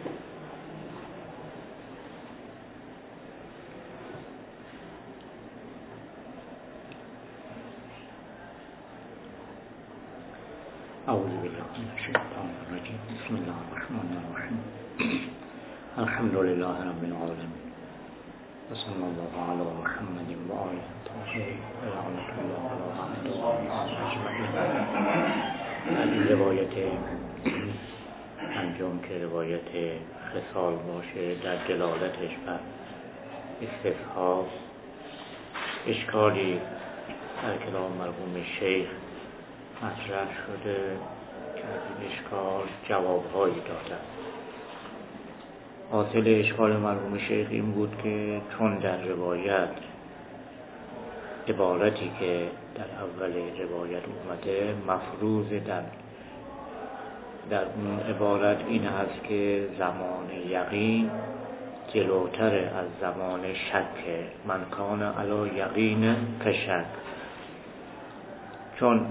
اعوذ بالله من الشیطان الرجیم. بسم الله الرحمن الرحیم. الحمد لله رب العالمین و صلی الله علی محمد و آله الطاهرین و لعنة الله علی اعدائهم اجمعین. این روایت پنجم که روایت خصال باشه، در دلالتش بر استصحاب اشکالی در کلام مرحوم شیخ مطرح شده که از این اشکال جوابهایی دادن. حاصل اشکال مرحوم شیخ این بود که چون در روایت عبارتی که در اول روایت اومده مفروض در اون عبارت این هست که زمان یقین جلوتر از زمان شک، من کان علی یقین کشک. چون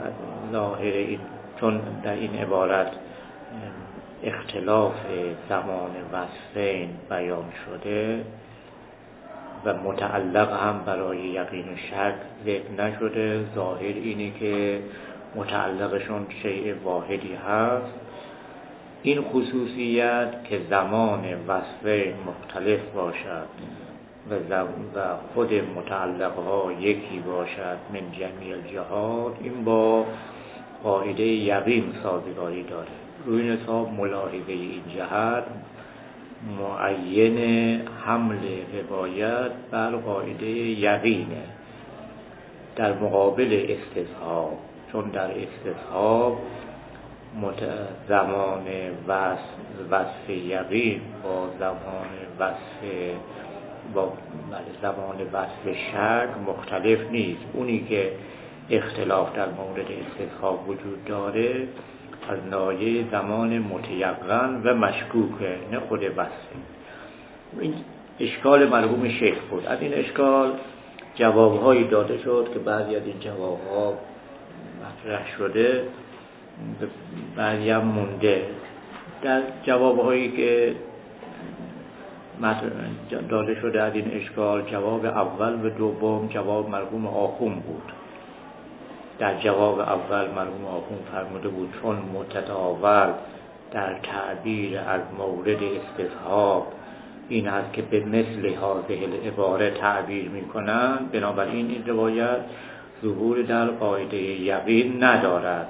در این عبارت اختلاف زمان وصفین بیان شده و متعلق هم برای یقین و شک ذکر نشده، ظاهر اینه که متعلقشون شیء واحدی هست. این خصوصیت که زمان وصفین مختلف باشد و خود متعلقها یکی باشد من جمیع الجهات، این با قاعده یقین سازگاری داره. روی این حساب ملاحظه این جهت معین حمل روایت بر قاعده یقینه در مقابل استصحاب. چون در استصحاب زمان وصف یقین با زمان وصف شک مختلف نیست. اونی که اختلاف در مورد استصحاب وجود داره از ناحیه زمان متیقن و مشکوکه، نه خود وصف. این اشکال مرحوم شیخ بود. از این اشکال جوابهایی داده شد که بعضی از این جوابها مطرح شده، بعضی هم مونده. در جوابهایی که داده شده از این اشکال، جواب اول و دوم جواب مرحوم آخون بود. در جواب اول مرحوم آخون فرموده بود چون متداول در تعبیر از مورد استصحاب این هست که به مثل هذه العباره تعبیر میکنن، بنابراین این روایت ظهور در قاعده یقین ندارد،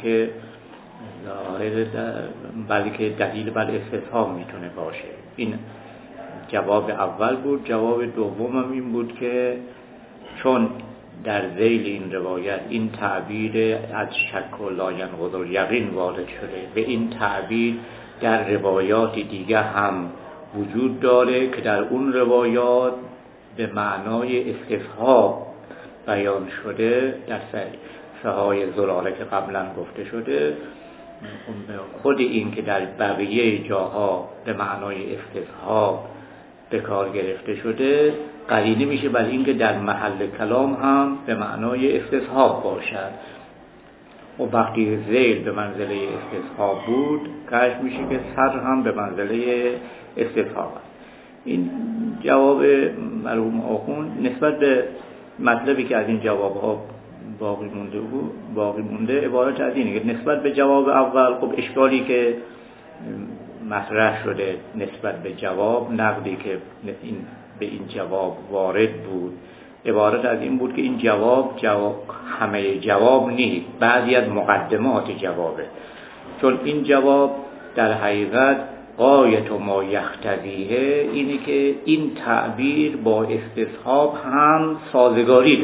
بلکه دلیل بر استصحاب میتونه باشه. این جواب اول بود. جواب دوم هم این بود که چون در ذیل این روایت این تعبیر از شک و لا ینقض الیقین وارد شده و این تعبیر در روایات دیگه هم وجود داره که در اون روایات به معنای استصحاب بیان شده، در سهای زلاله که قبلا گفته شده. خود این که در بقیه جاها به معنای استصحاب به کار گرفته شده قرینه میشه بر این که در محل کلام هم به معنای استصحاب باشد. و وقتی ذیل به منزله استصحاب بود کشف میشه که صدر هم به منزله استصحاب است. این جواب مرحوم آخون نسبت به مطلبی که از این جوابها باقی مونده عبارت از اینه که نسبت به جواب اول خب اشکالی که مطرح شده نسبت به جواب، نقدی که به این جواب وارد بود، عبارت از این بود که این جواب همه جواب نیست، بعضی از مقدمات جوابه. چون این جواب در حقیقت غایت ما یقتضیه اینه که این تعبیر با استصحاب هم سازگاری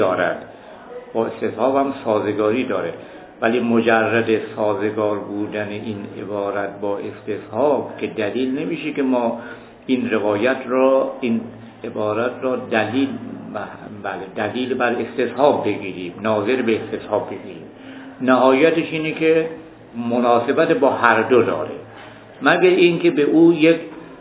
داره، ولی مجرد سازگار بودن این عبارت با استصحاب که دلیل نمیشه که ما این عبارت را دلیل بر استصحاب بگیریم، ناظر به استصحاب بگیریم. نهایتش اینه که مناسبت با هر دو داره، مگر اینکه به او یک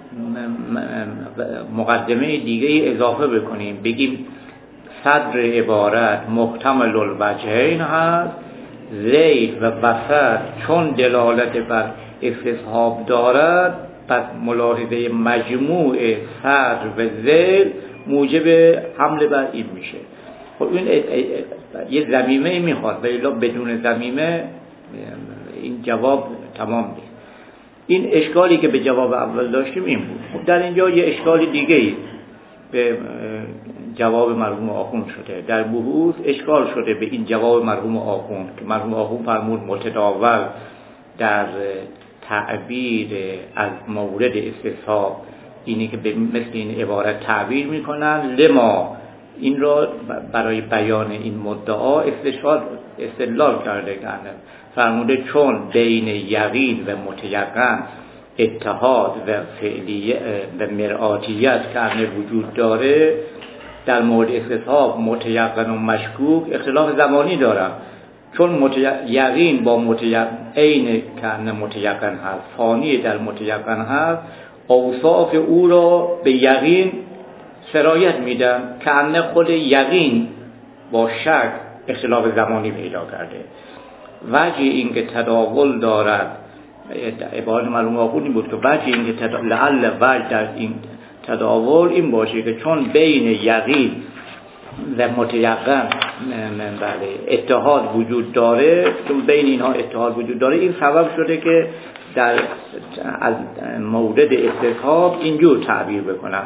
مقدمه دیگه اضافه بکنیم، بگیم صدر عبارت محتمل الوجهین هست، ذیل و وسط چون دلالت بر استصحاب دارد پس ملاحظه مجموع صدر و ذیل موجب حمله بر این میشه. خب این یه ضمیمه میخواد، ولی بدون ضمیمه این جواب تمام نیست. این اشکالی که به جواب اول داشتیم این بود. خب در اینجا یه اشکال دیگه ای به جواب مرحوم آخوند شده. در بحوث اشکال شده به این جواب مرحوم آخوند که مرحوم آخوند فرمود متداول در تعبیر از مورد استصحاب اینی که مثل این عبارت تعبیر میکنن لما، این را برای بیان این مدعا استدلال کرده کنه. فرموده چون بین یقین و متیقن اتحاد و فعلیه و مرآتیت که وجود داره، در مورد استصحاب متیقن و مشکوک اختلاف زمانی دارن. چون یقین با عین که متیقن هست، فانی در متیقن هست، اوصاف او را به یقین سرایت میدن که خود یقین با شک اختلاف زمانی پیدا کرده. وجه این که تداول دارد، عبارت مرحوم آخوند بود که وجه این که لعل وجه در این تداول این باشه که چون بین یقین و متیقن اتحاد وجود داره، چون بین اینها اتحاد وجود داره، این سبب شده که در از مورد استصحاب اینجور تعبیر بکنم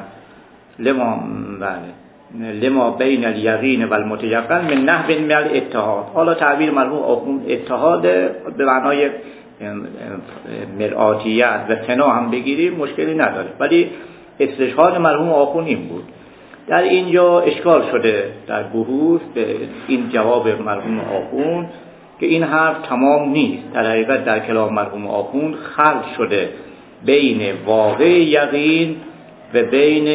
لما بین الیقین و المتیقن من نحو من الاتحاد. حالا تعبیر مرحوم آخوند اتحاد به معنای مرآتیت و فنا هم بگیریم مشکلی نداره، ولی استشهاد مرحوم آخوند این بود. در اینجا اشکال شده در بحوث به این جواب مرحوم آخوند که این حرف تمام نیست. در حقیقت در کلام مرحوم آخوند خلط شده بین واقع یقین و بین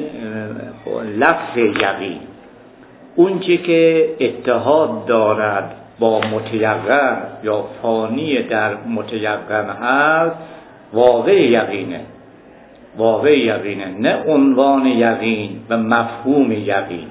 لفظ یقین. اون چی که اتحاد دارد با متیقن یا فانی در متیقن هست واقع یقینه، واقع یقینه، نه عنوان یقین و مفهوم یقین.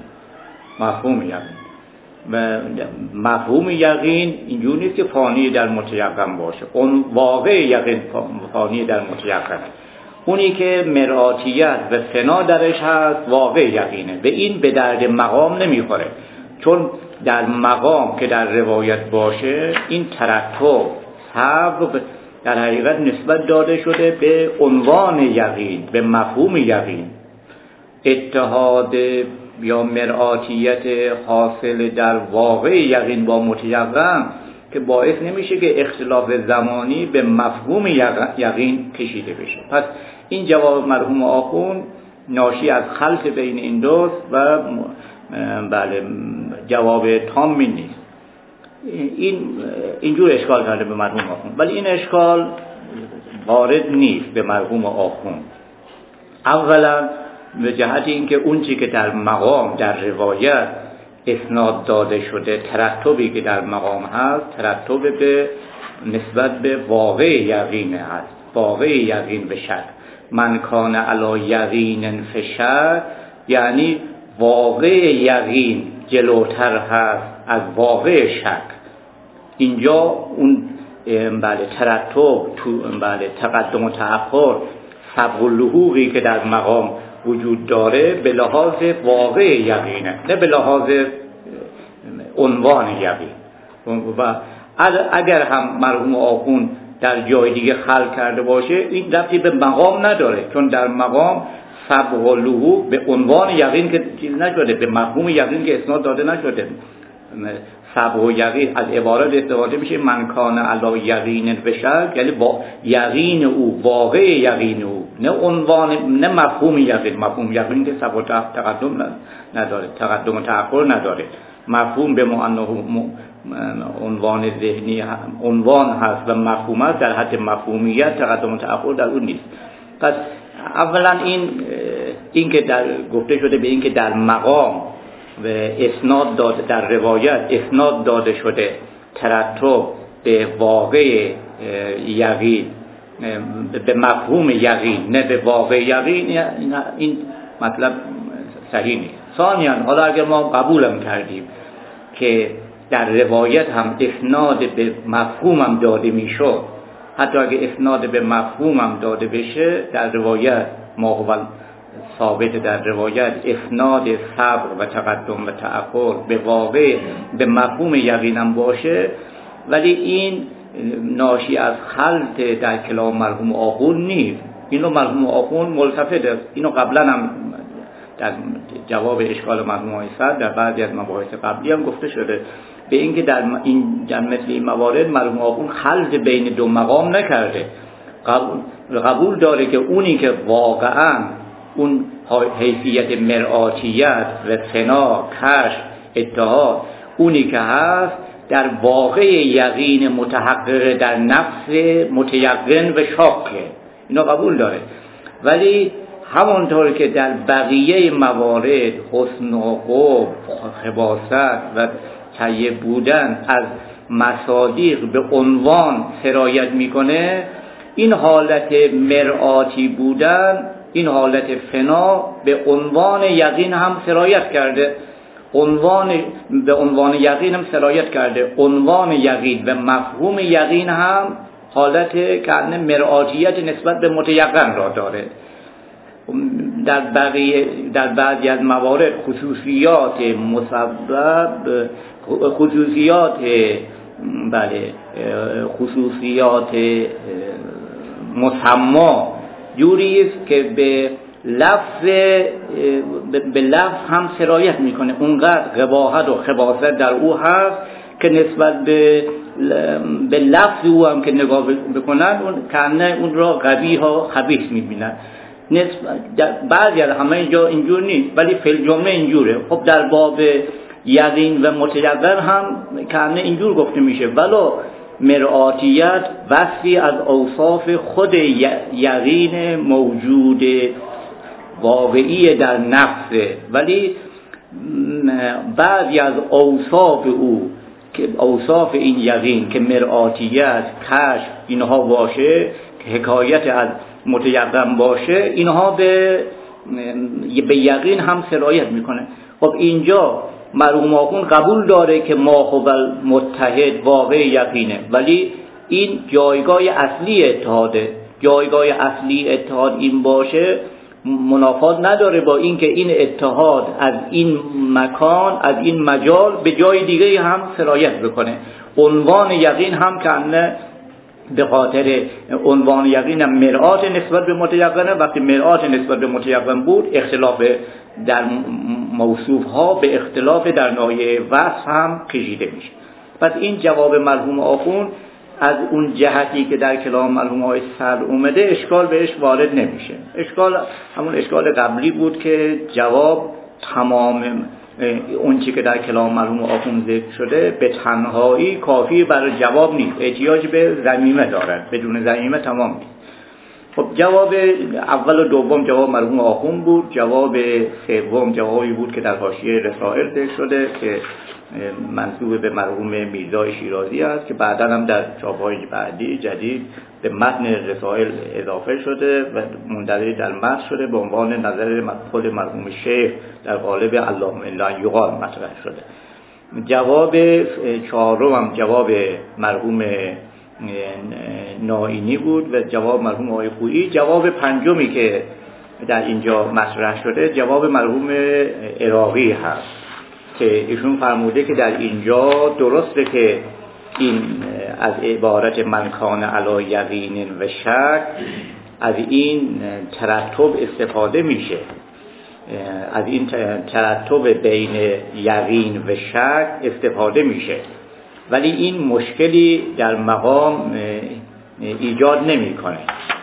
مفهوم یقین اینجور نیست که فانی در متیقن باشه، اون واقع یقین فانی در متیقن. اونی که مرآتیت و فنا درش هست واقع یقینه. به این به درد مقام نمیخوره، چون در مقام که در روایت باشه این ترتب صبر در حقیقت نسبت داده شده به عنوان یقین، به مفهوم یقین. اتحاد یا مرآتیت حاصل در واقع یقین با متیقن که باعث نمیشه که اختلاف زمانی به مفهوم یقین کشیده بشه. پس این جواب مرحوم آخوند ناشی از خلط بین این دوست و جواب تامی نیست. اینجور اشکال کرده به مرحوم آخوند، ولی این اشکال وارد نیست به مرحوم آخوند. اولا به جهت اینکه اون چی که در مقام در روایت اسناد داده شده، ترتبی که در مقام هست ترتب به نسبت به واقع یقین هست، واقع یقین به شک. من کان علی یقین فشک، یعنی واقع یقین جلوتر هست از واقع شک. اینجا اون ترتب تقدم و تأخر، سبق و لحوقی که در مقام وجود داره به لحاظ واقع یقینه، نه به لحاظ عنوان یقین. و اگر هم مرحوم آخوند در جای دیگه خلق کرده باشه این ربطی به مقام نداره، چون در مقام سبق و لحوق به عنوان یقین که چیز نشده، به مفهوم یقین که اسناد داده نشده. سبق و یقین از عبارت استفاده میشه من کان علی یقین بشک، یعنی با یقین او، واقع یقین او، نه عنوان، نه مفهوم یقین. مفهوم یقین که سبق و تقدم نداره، تقدم و تأخر نداره. مفهوم به معنی عنوان ذهنی عنوان هست و مفهوم هست، در حد مفهومیت تقدم و تأخر در اون نیست. پس اولا این که در گفته شده به این که در مقام و اسناد داده، در روایت اسناد داده شده ترتب به واقع یقین، به مفهوم یقین، نه به واقع یقین، این مطلب صحیح نیست. ثانیاً حالا اگر ما قبولم کردیم که در روایت هم اسناد به مفهوم هم داده میشد، حتی اگه اسناد به مفهوم هم داده بشه در روایت ما هو ثابت، در روایت اسناد صبر و تقدم و تأخر به واقع به مفهوم یقینم باشه، ولی این ناشی از خلط در کلام مرحوم آخوند نیست. اینو مرحوم آخوند ملتفت است. اینو قبلا هم در جواب اشکال مرحوم آقای صدر در بعضی از مباحث قبلی هم گفته شده به اینکه در مثل این موارد مرحوم آخوند خلط بین دو مقام نکرده. قبول داره که اونی که واقعا اون حیثیت مرآتیت و ثنا، کشف، اتحاد اونی که هست در واقع یقین متحقق در نفس متیقن و شاکه، اینا قبول داره. ولی همونطور که در بقیه موارد حسن و قبح، خباثت و طیب بودن از مصادیق به عنوان سرایت میکنه، این حالت مرآتی بودن، این حالت فنا به عنوان یقین هم سرایت کرده. به عنوان یقین هم سرایت کرده. عنوان یقین و مفهوم یقین هم حالت که مرآتیت نسبت به متیقن را داره. در بعضی از موارد خصوصیات مسبب، خصوصیات مسما جوری است که به لفظ هم سرایت میکنه. اونقدر قباحت و خباثت در او هست که نسبت به لفظ او هم که نگاه بکنن اون را قبیح و خبیث میبینن. بعضی از همه اینجا اینجور نیست، ولی فی الجمله اینجوره. خب در باب یقین و متیقن هم که اینجور گفته میشه، ولو مرآتیت وصفی از اوصاف خود یقین موجود واقعی در نفسه، ولی بعضی از اوصاف او که اوصاف این یقین که مرآتیت، کشف اینها باشه، که حکایت از متیقن باشه، اینها به یقین هم سرایت میکنه. خب اینجا مرحوم آخوند قبول داره که ما هو متحد واقع یقینه، ولی این جایگاه اصلی اتحاده. جایگاه اصلی اتحاد این باشه منافات نداره با اینکه این اتحاد از این مکان، از این مجال به جای دیگه هم سرایت بکنه. عنوان یقین هم که به خاطر عنوان یقین هم مرآت نسبت به متیقنه. وقتی مرآت نسبت به متیقن بود، اختلاف در موصوف ها به اختلاف در ناحیه وصف هم کشیده میشه. پس این جواب مرحوم آخوند از اون جهتی که در کلام مرحوم آقای صدر اومده اشکال بهش وارد نمیشه. اشکال همون اشکال قبلی بود که جواب تمام اون چی که در کلام مرحوم آخوند ذکر شده به تنهایی کافی برای جواب نیست، احتیاج به ضمیمه دارد، بدون ضمیمه تمام نیست. خب جواب اول و دوم جواب مرحوم آخوند بود. جواب سوم جوابی بود که در حاشیه رسائل ذکر شده که منسوب به مرحوم میرزای شیرازی است، که بعدا هم در چاپ‌های بعدی جدید به متن رسائل اضافه شده و مندرج در متن شده به عنوان نظر خود مرحوم شیخ در قالب اللهم الا یقال مطرح شده. جواب چهارم هم جواب مرحوم نائینی بود و جواب مرحوم آقای خویی. جواب پنجمی که در اینجا مطرح شده جواب مرحوم عراقی هست که ایشون فرموده که در اینجا درسته که این از عبارت من کان علی یقین و شک از این ترتب استفاده میشه، از این ترتب بین یقین و شک استفاده میشه، ولی این مشکلی در مقام ایجاد نمیکنه.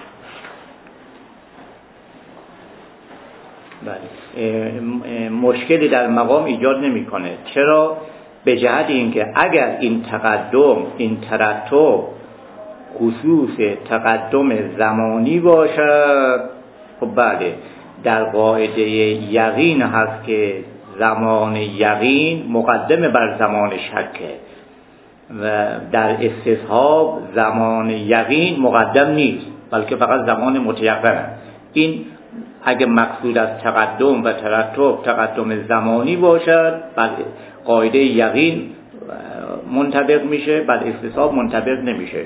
مشکلی در مقام ایجاد نمیکنه. چرا؟ به جهت اینکه اگر این تقدم، این ترتب خصوص تقدم زمانی باشد، خب بله در قاعده یقین هست که زمان یقین مقدم بر زمان شکه و در استصحاب زمان یقین مقدم نیست بلکه فقط زمان متیقن. این اگه مقصود از تقدم و ترتب تقدم زمانی باشد، بعد قاعده یقین منطبق میشه، بعد استصحاب منطبق نمیشه.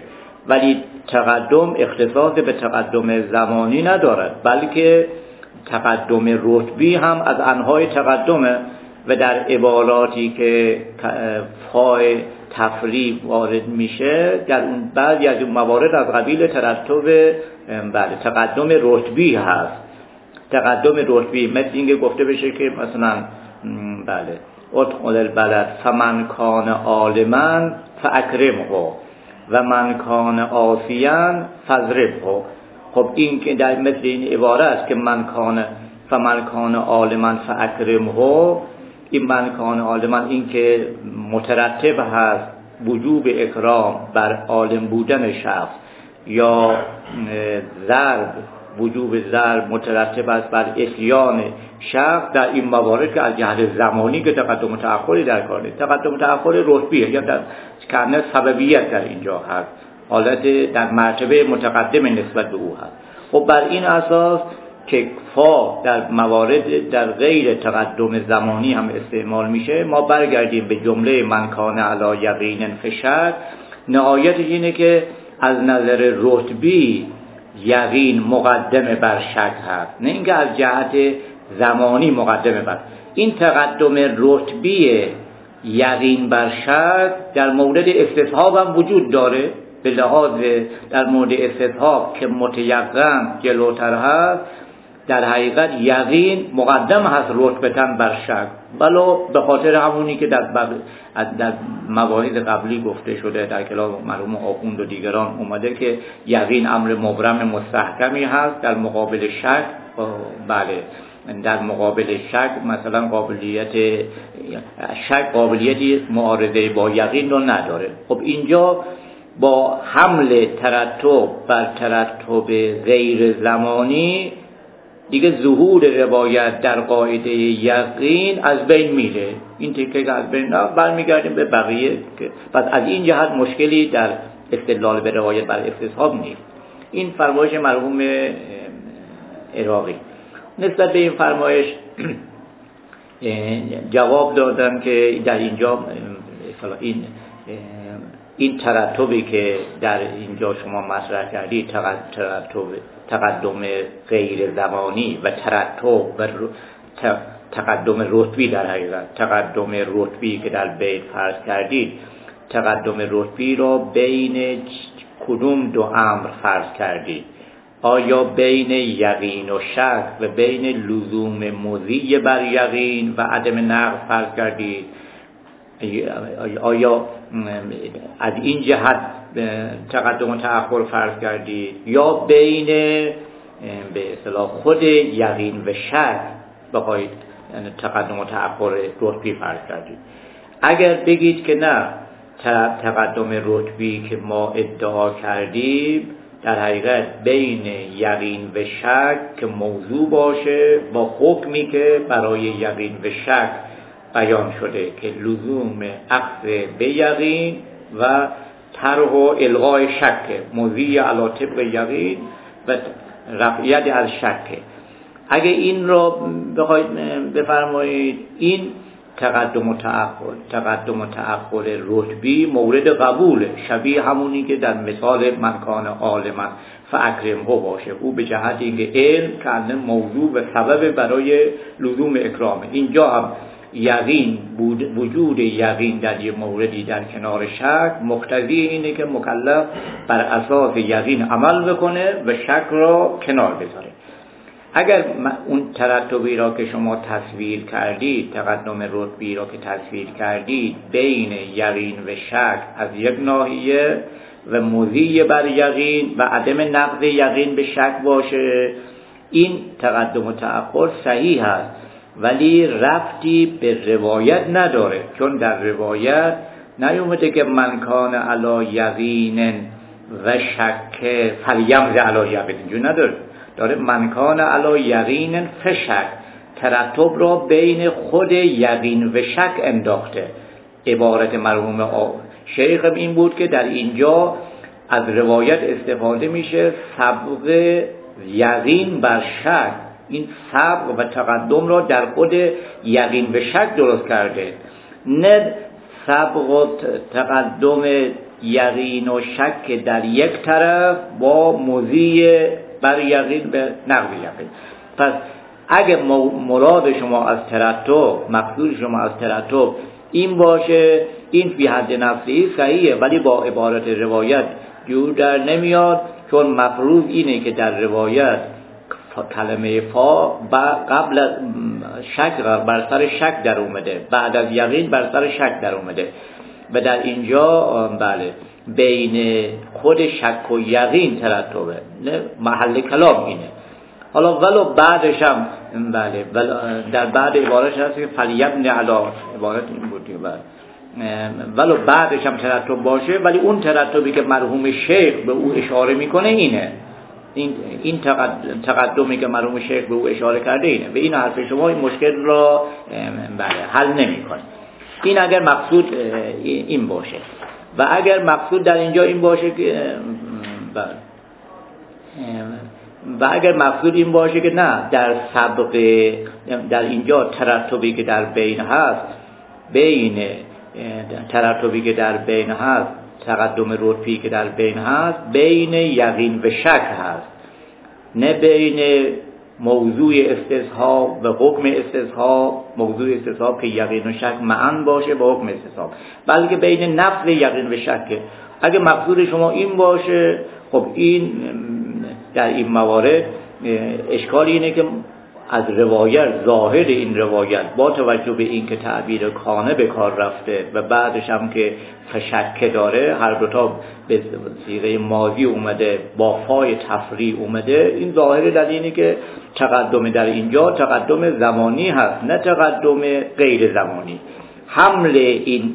ولی تقدم اختصاص به تقدم زمانی ندارد، بلکه تقدم رتبی هم از انواع تقدمه و در عباراتی که فای تفریق وارد میشه در اون بعضی از اون موارد از قبیل ترتب تقدم رتبی هست. تقدم رتبی مثل اینکه گفته بشه که مثلا ادخل البلد فمن کان عالما فاکرمه و من کان عاصیا فاضربه. خب این که در مثل این عباره است که فمن کان عالما فاکرمه، این من کان عالما این که مترتب هست وجوب اکرام بر عالم بودن شخص، یا ضرب وجوب ضرب مترتب است بر عصیان شخص، در این موارد که از جهت زمانی که تقدم و تأخری در کاره، تقدم و تأخر رتبیه یا در کنه سببیت در اینجا هست، حالت در مرتبه متقدم نسبت به او هست. خب بر این اساس که فا در موارد در غیر تقدم زمانی هم استعمال میشه، ما برگردیم به جمله من کان علی یقین فشک. نهایتش اینه که از نظر رتبی یقین مقدم بر شک هست، نه اینکه از جهت زمانی مقدم بر. این تقدم رتبی یقین بر شک در مورد استصحاب هم وجود داره، به لحاظ در مورد استصحاب که متیقن جلوتر هست، در حقیقت یقین مقدم هست رتبتاً بر شک، ولو به خاطر همونی که در مواعظ قبلی گفته شده در کلام مرحوم آخوند و دیگران اومده که یقین امر مبرم مستحکمی هست در مقابل شک. در مقابل شک مثلا قابلیتی معارضه با یقین رو نداره. خب اینجا با حمل ترتب بر ترتب غیر زمانی دیگه ظهور روایت در قاعده یقین از بین میره. این تیکه که از بین برمیگردیم به بقیه، پس از این جهت مشکلی در استدلال به روایت بر استصحاب نیست. این فرمایش مرحوم عراقی. نسبت به این فرمایش جواب دادم که در اینجا این ترتبی که در اینجا شما مطرح کردید، تقدم غیر زمانی و تقدم رتبی، در حقیقت تقدم رتبی که در بیت فرض کردید، تقدم رتبی را بین کدوم دو امر فرض کردید؟ آیا بین یقین و شک و بین لزوم مضی بر یقین و عدم نقض فرض کردید؟ آیا از این جهت تقدم و تأخر فرض کردید یا بین به اصطلاح خود یقین و شک بخواید تقدم و تأخر رتبی فرض کردید؟ اگر بگید که نه، تقدم رتبی که ما ادعا کردیم در حقیقت بین یقین و شک که موضوع باشه با حکمی که برای یقین و شک بیان شده که لزوم اخذ به یقین و طرح و الغای شک، موضوعی علی طبق یقین و رفعیت از شک. اگه این رو بخواید بفرمایید، این تقدم و تأخر رتبی مورد قبول، شبیه همونی که در مثال من کان عالما فاکرمه باشه، او به جهت اینکه علم کنه موضوع و سبب برای لزوم اکرامه. اینجا هم یقین وجود یقین در یه موردی در کنار شک مقتضی اینه که مکلف بر اساس یقین عمل بکنه و شک را کنار بذاره. اگر اون ترتبی را که شما تصویر کردید، تقدم رتبی را که تصویر کردید بین یقین و شک از یک ناحیه و مضی بر یقین و عدم نقض یقین به شک باشه، این تقدم و تأخر صحیح است، ولی ربطی به روایت نداره، چون در روایت نیومده که من کان علی یقین و شک فلیمض علی یقین، اینجور نداره، داره من کان علی یقین فشک، ترتب را بین خود یقین و شک انداخته. عبارت مرحوم شیخ این بود که در اینجا از روایت استفاده میشه سبق یقین بر شک، این سبق و تقدم را در خود یقین و شک درست کرده، نه سبق و تقدم یقین و شک در یک طرف با مضی بر یقین به نقض یقین. پس اگه مراد شما از ترتب، مقصود شما از ترتب این باشه، این فی حد نفسی صحیحه، ولی با عبارت روایت جور در نمیاد، چون مفروض اینه که در روایت کلمه فا قبل از شک بر سر شک در اومده، بعد از یقین بر سر شک در اومده و در اینجا بله بین خود شک و یقین ترتبه، نه محل کلام اینه. حالا ولو بعدش هم بله در بعد عبارش هست که فلیبن علا، عبارت این بود دیگه، ولو بعدش هم ترتب باشه، ولی اون ترتبی که مرحوم شیخ به او اشاره میکنه اینه، این تقدمی که مرحوم شیخ به او اشاره کرده اینه. به این حرف شما این مشکل را بله حل نمیکنه. این اگر مقصود این باشه، و اگر مقصود در اینجا این باشه که و اگر مقصود این باشه که نه در سبق در اینجا ترتبی که در بین هست، ترتبی که در بین هست، تقدم رتبی که در بین هست بین یقین و شک هست، نه بین موضوع استصحاب و حکم استصحاب، موضوع استصحاب که یقین و شک معاً باشه با حکم استصحاب، بلکه بین نفس یقین و شک. اگه مقصود شما این باشه، خب این در این موارد اشکال اینه که از روایت، ظاهر این روایت با توجه به این که تعبیر کانه به کار رفته و بعدش هم که فشکه داره، هر دوتا به صیغه ماضی اومده با فای تفریع اومده، این ظاهر در اینه که تقدم در اینجا تقدم زمانی هست، نه تقدم غیر زمانی. حمل این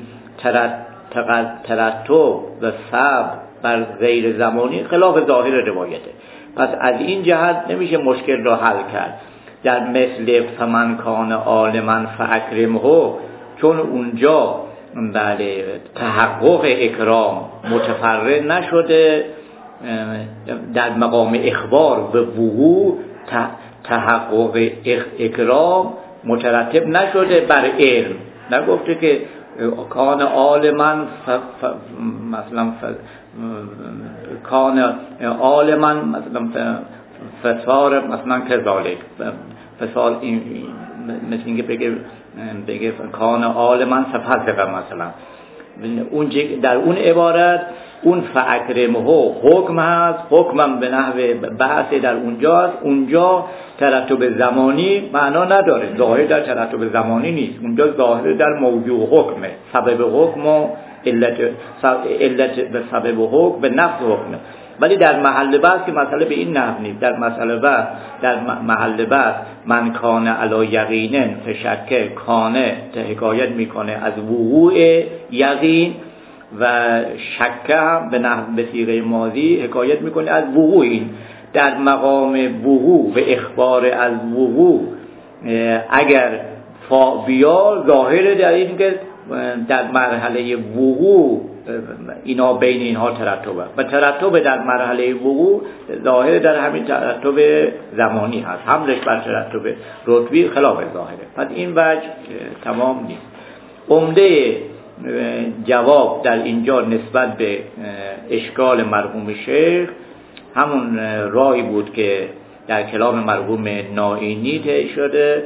ترتب و صبر بر غیر زمانی خلاف ظاهر روایته. پس از این جهت نمیشه مشکل را حل کرد. در مثل فمن کان عالما فاکرمه، چون اونجا بله تحقق اکرام متفرد نشده، در مقام اخبار به وقوع تحقق اکرام مترتب نشده بر علم. نگفته که کان عالما مثلا کان عالما مثلا فسار مثلا کذالک، فسال این مثل اینکه بگه کان عالما فصدق مثلا، اون در اون عبارت اون فاکرمه حکم هست، حکمم به نحو بعث در اونجاست. اونجا ترتب زمانی معنا نداره، ظاهر در ترتب زمانی نیست، اونجا ظاهر در موضوع حکمه، سبب حکم و علت به سبب حکم به نفس حکمه. ولی در محل بحث که مسئله به این نحو نیست، در محل بحث من کان علی یقینن فشکه، کانه حکایت میکنه از وقوع یقین و شکه هم به نحو به صیغه ماضی حکایت میکنه از وقوع. این در مقام وقوع و اخبار از وقوع اگر فا بیا، ظاهر در این که در مرحله وقوع اینا بین اینها ترتبه و ترتب در مرحله وقوع ظاهر در همین ترتب زمانی هست، حملش بر ترتب رتبی خلاف ظاهره. پس این وجه تمام نیست. عمده جواب در اینجا نسبت به اشکال مرحوم شیخ همون راهی بود که در کلام مرحوم نائینی طی شده،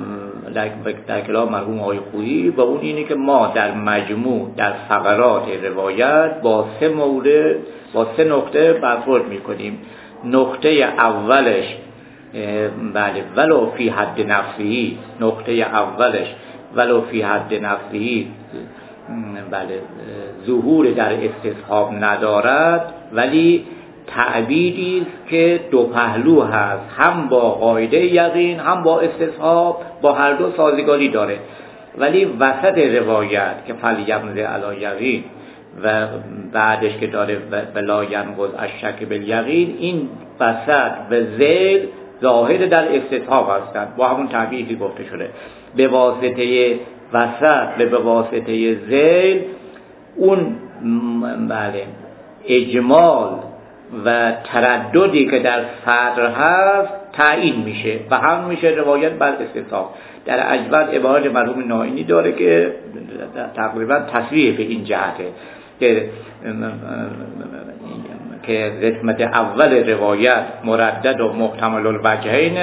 در کلام مرحوم آقای خویی، و اون اینه که ما در مجموع در فقرات روایت با 3 مورد با 3 نقطه برخورد میکنیم. نقطه اولش بله ولو فی حد نفسی، نقطه اولش ولو فی حد نفسی بله ظهور در استصحاب ندارد، ولی تعبیری که دو پهلو هست، هم با قاعده یقین هم با استصحاب، با هر دو سازگاری داره. ولی وسط روایت که فلیبن علی یقین و بعدش که داره بلا ینقض الشک بالیقین، این وسط و ذیل ظاهر در استصحاب هستند با همون تعبیری گفته شده. به واسطه وسط و به واسطه ذیل اون بله اجمال و ترددی که در صدر هست تعیین میشه و هم میشه روایت بر استصحاب. در اجود عبارت مرحوم نائینی داره که تقریبا تصریح به این جهته که قسمت اول روایت مردد و محتمل الوجهین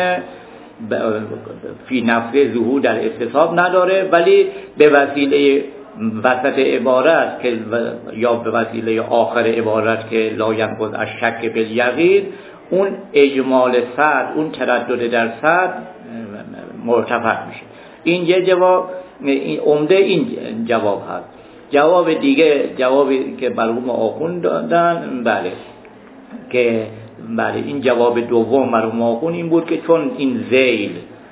فی نفس ظهور در استصحاب نداره، ولی به وسیله وسط عبارت که یا به وسیله آخر عبارت که لا ینقض الشک بالیقین، اون اجمال صد، اون تردد در صد مرتفع میشه. این یه جواب، عمده این جواب هست. جواب دیگه، جوابی که مرحوم آخوند دادن، بله، که بله این جواب دوم مرحوم آخوند این بود که چون این ذیل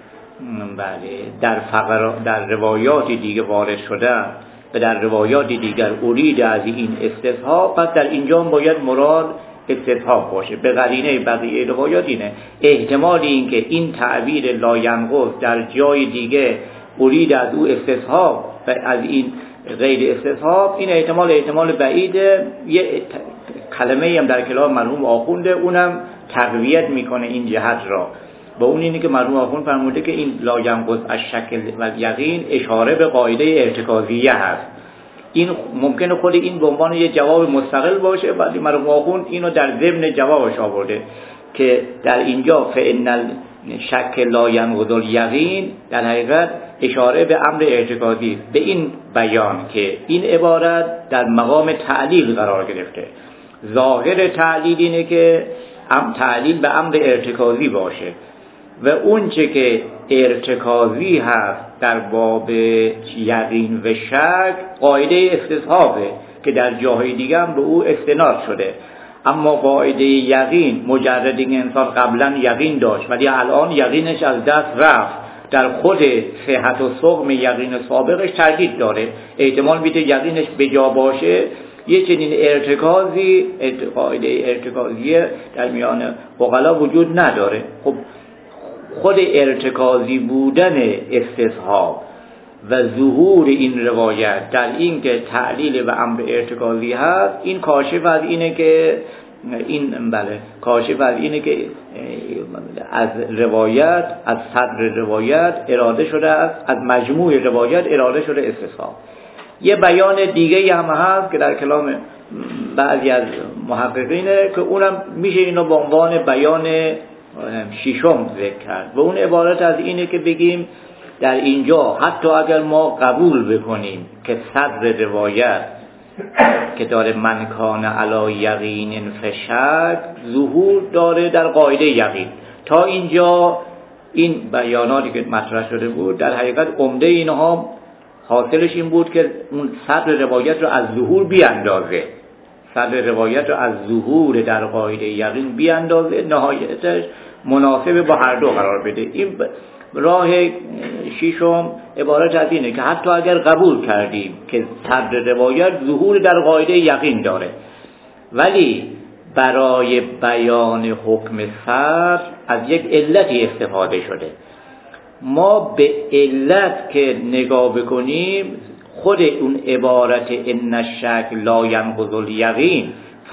بله در روایاتی دیگه وارد شده و در روایاتی دیگر ارید از این استصحاب، پس در اینجا باید مراد استصحاب باشه. به قرینه بقیه روایات اینه احتمال این که این تعبیر لا ینقض در جای دیگه ارید از او استصحاب و از این غیر استصحاب، این احتمال بعیده. یه کلمه هم در کلام مرحوم آخونده اونم تقویت میکنه این جهت را، و اون اینه که مرحوم آخوند فرموده که این لا ینقض الشک والیقین اشاره به قاعده ارتکازیه هست. این ممکنه خود این به عنوان یه جواب مستقل باشه، ولی مرحوم آخوند اینو در ضمن جوابش آورده که در اینجا فإن الشک لا ینقض الیقین در حقیقت اشاره به امر ارتکازی، به این بیان که این عبارت در مقام تعلیل قرار گرفته. ظاهر تعلیل اینه که تعلیل به امر ارتکازی باشه و اون چه که ارتکازی هست در باب یقین و شک قاعده استصحابه که در جاهای دیگه هم به او استناد شده. اما قاعده یقین مجرد این انسان قبلا یقین داشت ولی الان یقینش از دست رفت، در خود صحت و سقم یقین سابقش تردید داره، احتمال میده یقینش به جا باشه. یه چنین ارتکازی، قاعده ارتکازی در میان فقها وجود نداره. خب خود ارتکازی بودن استصحاب و ظهور این روایت در این که تعلیل به امر ارتکازی هست، این کاشف از اینه که کاشف از اینه که از روایت، از صدر روایت اراده شده است، از مجموع روایت اراده شده استصحاب. یه بیان دیگه هم هست که در کلام بعضی از محققینه که اونم میشه اینو به عنوان بیان ششم ذکر کرد و اون عبارت از اینه که بگیم در اینجا حتی اگر ما قبول بکنیم که صدر روایت که داره من کان علی یقین فشک ظهور داره در قاعده یقین، تا اینجا این بیاناتی که مطرح شده بود در حقیقت عمده اینها حاصلش این بود که اون صدر روایت رو از ظهور بیاندازه، صدر روایت رو از ظهور در قاعده یقین بیاندازه، نهایتش مناسب با هر دو قرار بده. این راه ششم عبارت از اینه که حتی اگر قبول کردیم که صدر روایت ظهور در قاعده یقین داره، ولی برای بیان حکم صدر از یک علتی استفاده شده. ما به علت که نگاه بکنیم، خود اون عبارت ان الشک لا ینقض الیقین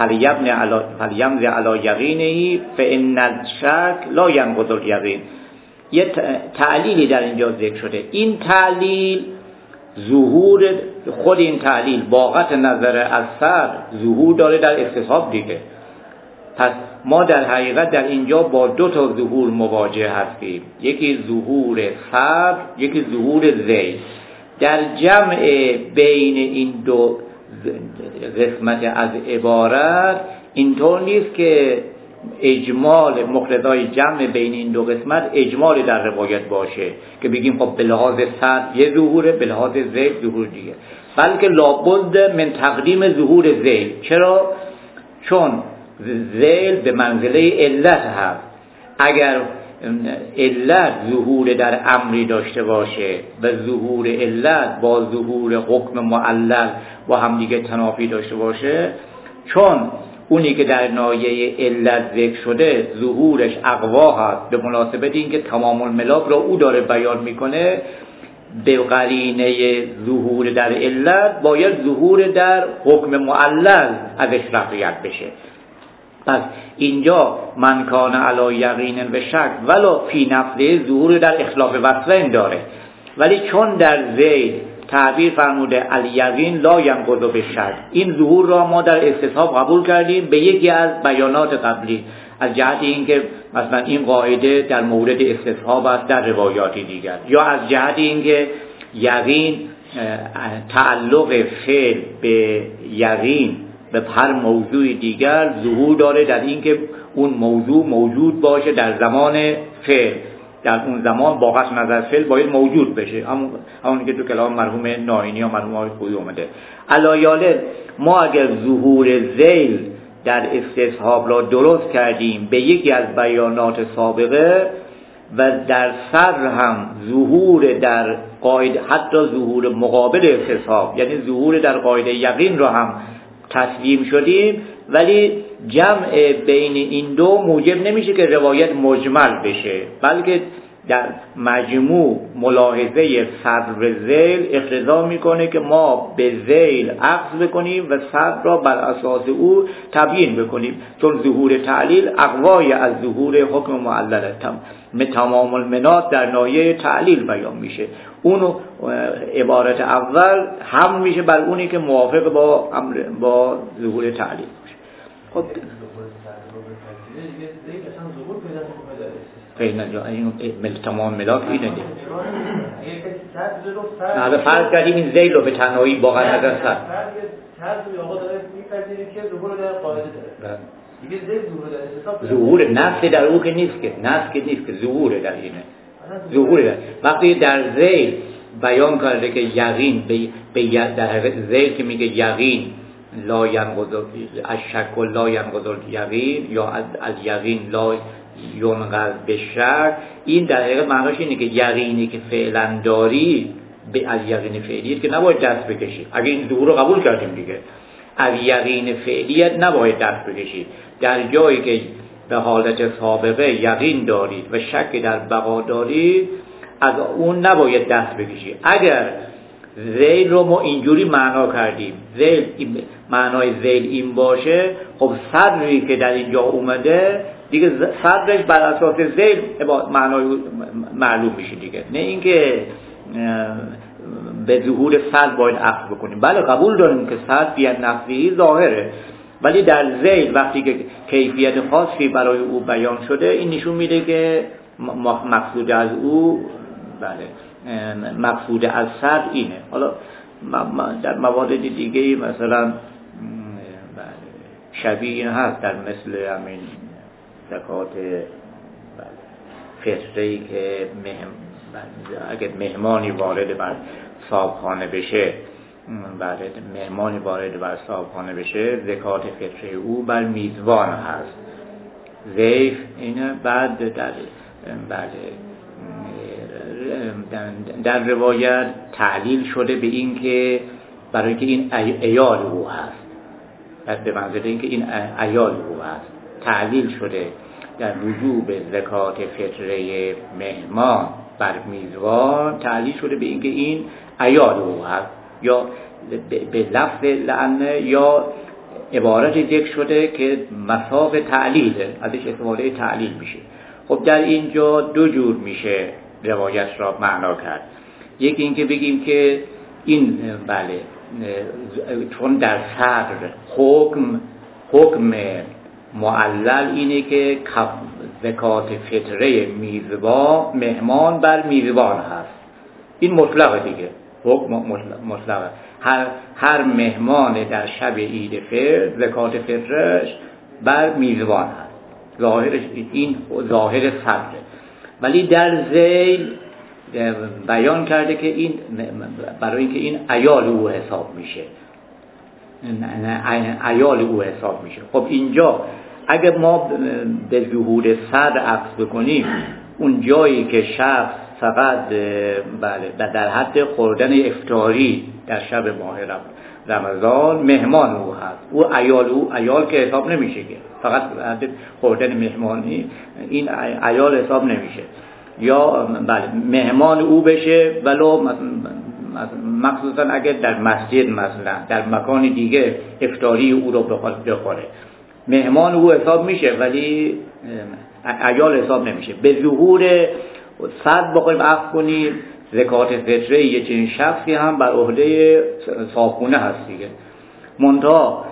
فلیمض علی یقینه فان الشک لا ینقض الیقین، یه تعلیلی در اینجا ذکر شده. این تعلیل ظهور، خود این تعلیل با قطع نظر از صدر ظهور داره در استصحاب دیگه. پس ما در حقیقت در اینجا با دو تا ظهور مواجه هستیم، یکی ظهور صدر، یکی ظهور ذیل. در جمع بین این دو قسمت از عبارت اینطور نیست که اجمال مقتضای جمع بین این دو قسمت اجمال در روایت باشه که بگیم خب به لحاظ صدر یه ظهوره، به لحاظ ذیل ظهور دیگه، بلکه لابد من تقدیم ظهور ذیل. چرا؟ چون ذیل به منزله علت هست. اگر علت ظهور در امری داشته باشه و ظهور علت با ظهور حکم معلل با هم دیگه تنافی داشته باشه، چون اونی که در نایه علت ذکر شده ظهورش اقوا هست، به مناسبت این که تمام الملاک را او داره بیان میکنه، به قرینه ظهور در علت باید ظهور در حکم معلل ازش رفعیت بشه. پس اینجا من کان علی یقین و شک ولا فی نفسه ظهور در اخلاف وصفین داره، ولی چون در ذیل تعبیر فرموده الیقین لا ینقض بالشک، این ظهور را ما در استصحاب قبول کردیم به یکی از بیانات قبلی، از جهت اینکه مثلا این قاعده در مورد استصحاب است در روایاتی دیگر، یا از جهت اینکه یقین تعلق فعل به یقین به هر موضوع دیگر ظهور داره در اینکه اون موضوع موجود باشه در زمان فعل، در اون زمان با قصد نظر فعل باید موجود بشه، همون که تو کلام مرحوم ناینی یا مرحوم آقای خویی اومده. علایاله ما اگر ظهور ذیل در استصحاب را درست کردیم به یکی از بیانات سابقه و در صدر هم ظهور در قاعده، حتی ظهور مقابل استصحاب یعنی ظهور در قاعده یقین را هم تسلیم شدیم، ولی جمع بین این دو موجب نمیشه که روایت مجمل بشه، بلکه در مجموع ملاحظه صدر و ذیل اقتضا میکنه که ما به ذیل اخذ بکنیم و صدر را بر اساس او تبیین بکنیم، چون ظهور تعلیل اقوای از ظهور حکم معلل تمام المنات در ناحیه تعلیل بیان میشه. اون عبارت اول هم میشه بر اونی که موافق با ظهور تعلیل باشه. خب پیدا جا این تمام ملاک اینه دیگه. حالا فرض کردیم این ذیل رو به تنهایی با قصد نظر صد ظهور نفس در او که نیست، که نفس که نیست، که ظهور در اینه. ظهور در وقتی در ذیل بیان کرده که یقین در ذیل که میگه یقین لا ینقض الشک لا ینقض الیقین یا از یقین لا ینقض بالشک، این در حقیقت معناش اینه که یقینی که فعلا داری از یقین فعلیت که نباید دست بکشی. اگه این ظهور رو قبول کردیم دیگه، از یقین فعلیت نباید دست بکشید. در جایی که به حالت سابقه یقین دارید و شک در بقا دارید از اون نباید دست بکشید. اگر ذیل رو ما اینجوری معنا کردیم، ذیل معنای ذیل این باشه، خب صدری که در اینجا اومده دیگه صدرش بر اساس ذیل معنای معلوم میشه دیگه، نه اینکه به ظهور صدر باید اخذ بکنیم. بله قبول داریم که صدر بیان نفسی ظاهره، ولی در ذیل وقتی که کیفیت خاصی برای او بیان شده این نشون میده که مقصود از او مقصود از صدر اینه. حالا در موارد دیگه مثلا شبیه این هست، در مثل همین زکات فطری که اگر مهمانی وارد بر صاحبخانه بشه، مهمانی وارد بر صاحبخانه بشه زکات فطری او بر میزبان هست. ضیف اینه. بعد در روایت تعلیل شده به این که برای که این عیال او هست، به منظور این که این عیال او هست تعلیل شده در وجوب زکات فطره مهمان بر میزبان، تعلیل شده به این که این عیال او هست، یا به لفظ لعنه یا عبارت ذکر شده که مساق تعلیله، ازش استفاده تعلیل میشه. خب در اینجا دو جور میشه روایت را معنا کرد. یکی این که بگیم که این چون در صدر حکم معلل اینه که زکات فطره میزبان مهمان بر میزبان هست، این مطلقه دیگه، حکم مطلقه. هر مهمان در شب عید فطر زکات فطرش بر میزبان هست، ظاهرش این ظاهر صدره. ولی در ذیل بیان کرده که این برای اینکه این عیال او حساب میشه، عیال او حساب میشه. خب اینجا اگر ما به ظهور صدر عکس بکنیم، اون جایی که شخص فقط در حد خوردن افطاری در شب ماه رمضان مهمان او هست، او عیال که حساب نمیشه، که فقط حد خوردن مهمانی این عیال حساب نمیشه. یا مهمان او بشه، ولو مخصوصا اگر در مسجد مثلا در مکان دیگه افطاری او رو بخوره، مهمان او حساب میشه ولی عیال حساب نمیشه. به ظهور صد بخوایم عفو کنیم زکات فطره یه چنین شخصی هم بر عهده صاحبخونه هست دیگه. منتها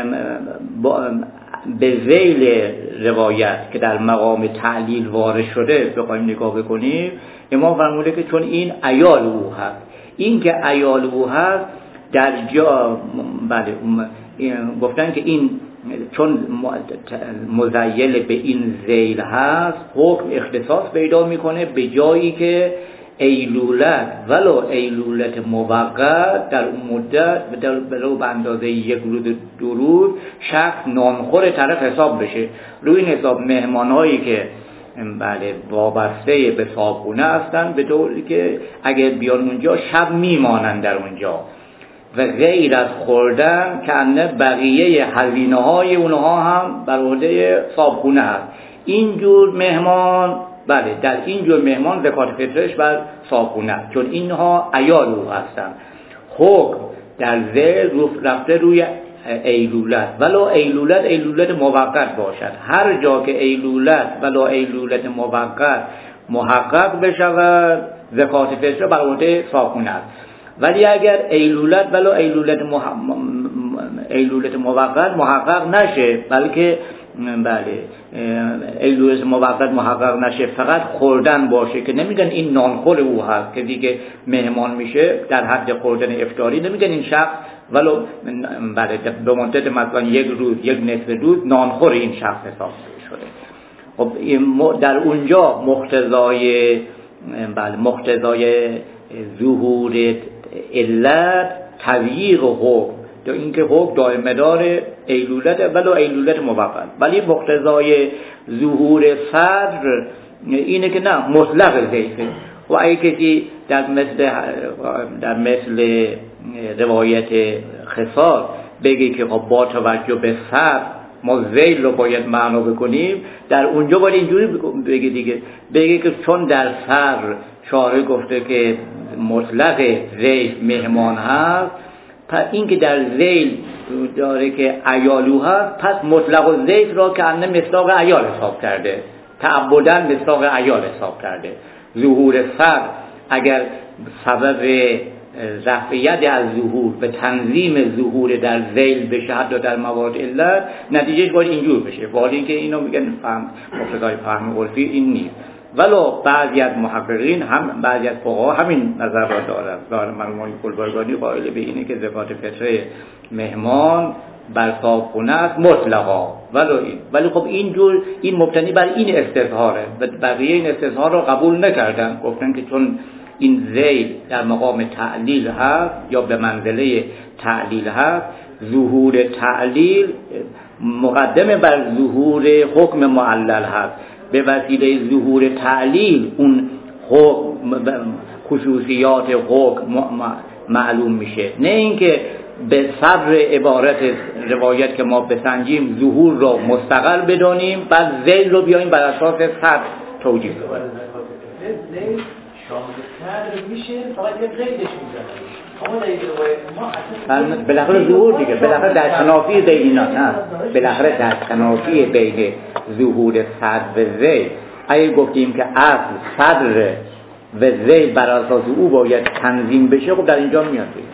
به ذیل روایت که در مقام تعلیل وارد شده بخوایم نگاه بکنیم، امام فرموده که چون این عیال او هست، این که عیال او هست در جا بله گفتن که این چون مذیل به این ذیل هست حکم اختصاص پیدا میکنه به جایی که ایلولت ولو ایلولت موقت در اون مدت ولو به اندازه 1 روز 2 روز شخص نانخور طرف حساب بشه. روی این حساب مهمانهایی که بله وابسته به صاحبخونه هستن به طوری که اگر بیان اونجا شب میمانن در اونجا و غیر از خوردن که بقیه هزینه های اونها هم بر عهده صاحبخونه هست. اینجور مهمان بله در اینجور مهمان زکات فطرش بر صاحبخونه است، چون اینها عیال او هستند. حکم در ذیل رفته روی ایلولت ولو ایلولت موقت باشد. هر جا که ایلولت ولو ایلولت موقت محقق بشود زکات فطر بر عهده صاحبخونه است. ولی اگر ایلولت ولو ایلولت موقت محقق نشه، بلکه بله ایلولت موقت محقق نشه فقط خوردن باشه که نمیگن این نانخور او هست که دیگه مهمان میشه در حد خوردن افطاری، نمیگن این شخص ولو بله به مدت مثلا 1 روز 1 نصف روز نانخور این شخص حساب شده. خب در اونجا مقتضای ظهور علت تضییق حکم یا اینکه حکم دائم مدار ایلولت ولو ایلولت موقت، ولی مقتضای ظهور صدر اینه که نه مطلق ذیله. و اگه کسی در مثل روایت خصال بگه که خب با توجه به صدر ما ذیل رو باید معنا بکنیم، در اونجا باید اینجوری بگه دیگه، بگه که چون در صدر شارع گفته که مطلق ذیل مهمان هست، پس این که در ذیل داره که عیالو هست، پس مطلق و ذیل را که انه مصداق عیال حساب کرده، تعبداً مصداق عیال حساب کرده. ظهور صدر اگر سبب رفعیت از ظهور به تنظیم ظهور در ذیل بشه حتی در موارد علت، نتیجهش باید اینجور بشه. ولی اینکه اینو میگن مقتضای فهم عرفی این نیست. ولو بعضی از محققین هم بعضی از فقها همین نظر را دارند. ظاهر مرحوم گلبارگانی قائل به اینه که زکات فطره مهمان بر صاحبخونه است مطلقا، ولی خب این مبتنی بر این استظهاره و بقیه این استظهار را قبول نکردن، گفتن که چون این ذیل در مقام تعلیل هست یا به منزله تعلیل هست، ظهور تعلیل مقدمه بر ظهور حکم معلل هست. به وسیله ظهور تعلیل اون خصوصیات حکم معلوم میشه، نه اینکه به صبر عبارت روایت که ما بسنجیم ظهور رو مستقل بدانیم بعد ذیل رو بیاییم بر اساس صبر توجیه کنیم. ذیل شامل صدر میشه، فقط یه قیدش میزنه. بالاخره ظهور دیگه، بالاخره در تنافی ذیل اینا نه، بالاخره در تنافی بین ظهور صدر و ذیل. اگه گفتیم که اصل صدر و ذیل بر اساس او باید تنظیم بشه، خب در اینجا میاد